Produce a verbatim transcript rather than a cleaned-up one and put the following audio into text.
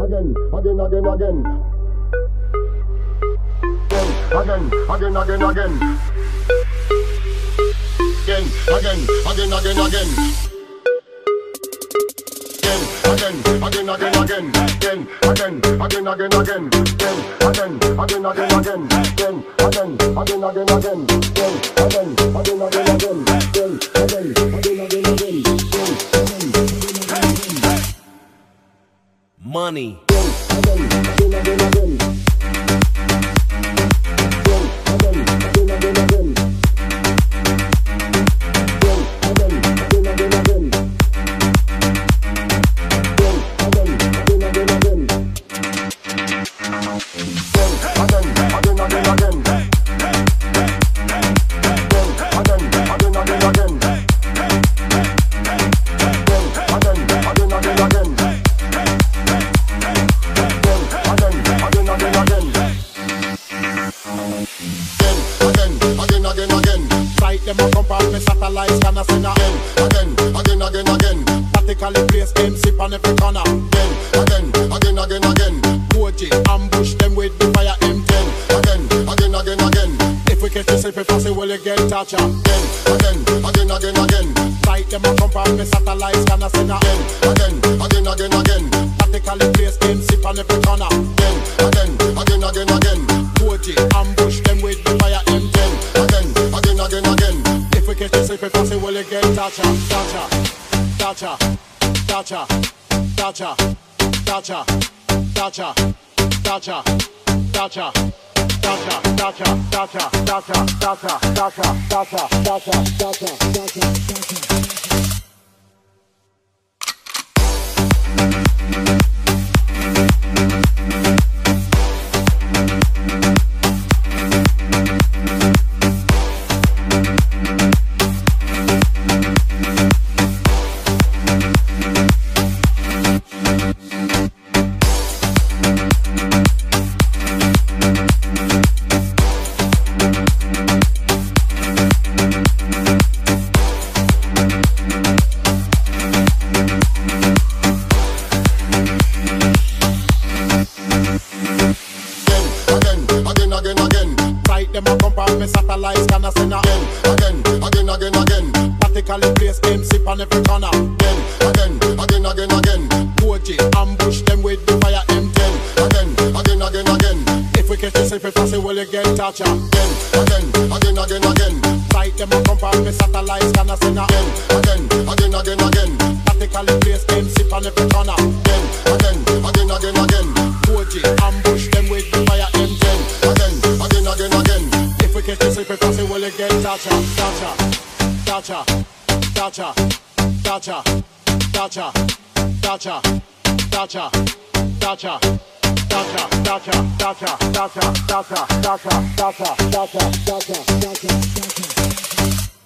again, again, again, again. Again, again, again, again. Again, again, again, again, again. Again, again, again, again. Again, again, again, again, again. Again, again, again, again. Again, again, again, again, again. Again, again, again, again, again. Again, again, again, again, again. Money. Again, again, again, again. Them a come past me satellites, can I send a end? Again, again, again, again. Practically place M C on every corner. Again, again, again, again, again. O G, ambush them with the fire M ten. Again, again, again, again. If we catch yourself if I say, will you get touch up? Again, again, again, again, again. Like them a come past me satellites, can I send a end? Again, again, again, again. Practically place M C on every corner. Again, again, again, again, again. O G, ambush them with the fire M ten. Again, again, again, again. If we catch yourself if I say, will you get touch up? Touch up, touch up, touch up, touch up, touch up, touch up, touch up, touch up. Dacha, dacha, dacha, dacha, dacha, dacha, dacha, dacha, dacha, dacha, dacha. Them a come past me satellites, can I send a Again, again, again, again, again. Practically place M C on every corner. Again, again, again, again, again. O G, ambush them with the fire M ten. Again, again, again, again. If we catch yourself if I say, will you get touch up? Again, again, again, again, again. Fight them a come past me satellites, can I send a Again, again, again, again. Practically place M C on every corner. Again, again, again, again, again. O G, ambush them with the fire M ten. Again, again, again, again. If we catch yourself if I say, will you get touch up? Touch up, touch up, touch up, touch up, touch up, touch up, touch up, touch up. Dacha, dacha, dacha, dacha, dacha, dacha, dacha, dacha, dacha, dacha, dacha.